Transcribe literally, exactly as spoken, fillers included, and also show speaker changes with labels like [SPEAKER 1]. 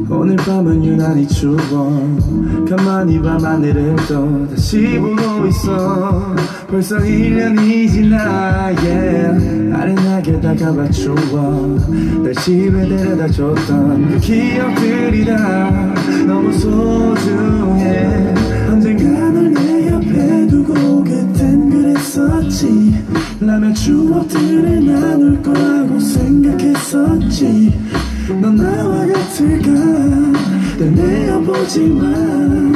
[SPEAKER 1] 오늘 밤은 유난히 추워. 가만히 밤하늘을 또 다시 보고 있어. 벌써 일 년이 지나 yeah. 아련하게 다가와 추워. 날 집에 데려다 줬던 그 기억들이 다 너무 소중해. 언젠가 널 내 옆에 두고 그땐 그랬었지. 라면 추억들을 나눌 거라고 생각했었지. 넌 나와 같을까 날 내어보지마.